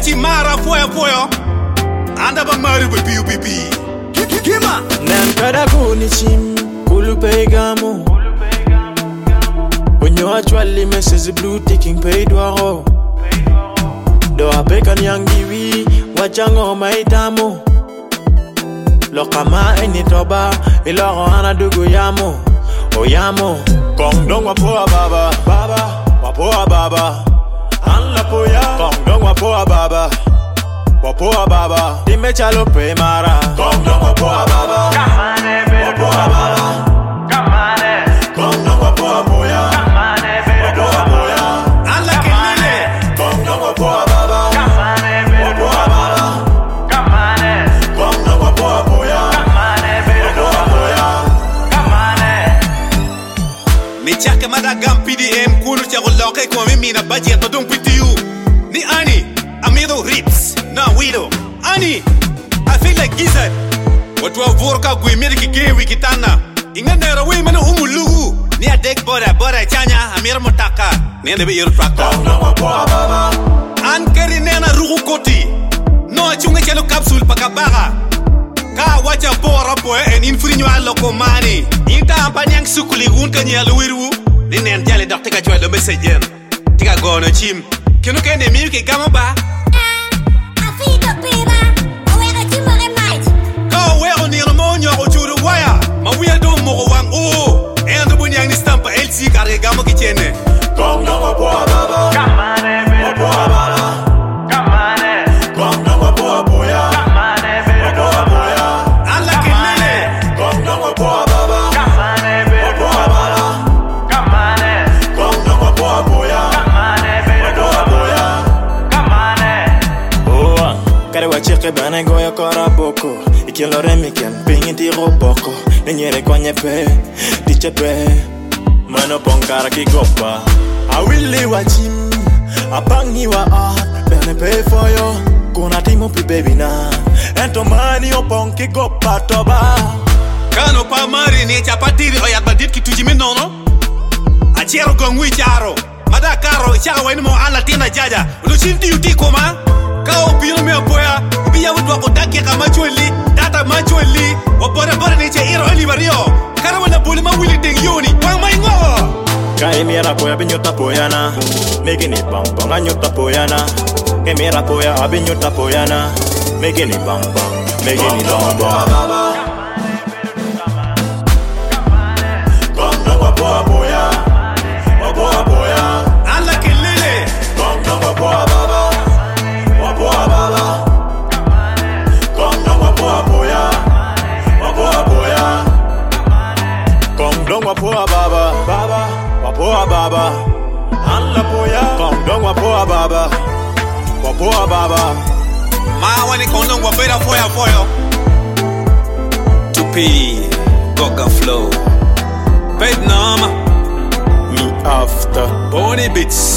ci mara foyo anda ba mari be piu kima nan kada kuni chim kulu pegamo when you actually messes blue taking paid waro do abekan yangiwi wachango maitamo lokama enitoba iloro ana dugu yamo oyamo kongdong wapoa baba wapoa baba anla poya kongdong wapoa baba wapoa baba dimechalo pe mara kongdong wapoa baba kamane be wapoa baba kamane kongdong wapoa poya kamane be wapoa poya alla kelele kongdong wapoa baba kamane be wapoa baba kamane kongdong wapoa poya kamane be wapoa poya kamane mi chake madagam PDM kunu cha goloke ko mimi na budget to don't pity you ni ani amido rips na wido ani I feel like gizzard watu wa vorka kuimiri kigewi kitana inganera we mana umulugu ni a deck bora chanya amira motaka ni ande be yero tractor an keri nena rugu koti no chunga chelo capsule pakabaga ka wacha bora po en infrinyo aloko mani inta ampanyang sukuli gun kanyalo wiru ni nen jale dokte ka chwa do messager tiga gono chim kenu kende mi ke gama ba afika pira awega chimare might ka wego ni mo nyo ko churu waya ma wiya do mo wang o endo bunyang ni stampa LC kare gama ki chene kongdong wapoa baba kamane be wapoa baba kamane kongdong wapoa poya kamane be wapoa poya alla kelele kongdong wapoa baba kamane be wapoa baba kamane kongdong wapoa poya kamane be wapoa poya kamane oa kare wachike bana goyo kora boko ikelo remiken pingi roboko nenyere konyepe dichepe mano ponkara kigopa awili wachim apangi wa art bene pay for you kuna timo pi baby na ento mani oponki gopa toba kano pa mari ni chapatiri o yat badit ki tujimi nono a chero gongwi charo mada karo chaka wani mo ala tina jaja udo chinti yuti koma ka o pino me apoya biya wudwa ko dakke ka macholi data macholi o bore ni che iro ali bario kara wala boli ma wili deng yoni pang mai ngo kai mera poya binyota poyana megini bang bang anyota poyana ke mera poya abinyota poyana megini bang bang megini bang bang kongdong wapoa poya wapoa poya alla kelele kongdong wapoa baba wapoa baba kongdong wapoa poya wapoa poya kongdong wapoa baba wapoa baba alla poya kongdong wapoa baba wapoa baba ma wani kondong wa bera foyo tupi goga flow paid nama me after boni bits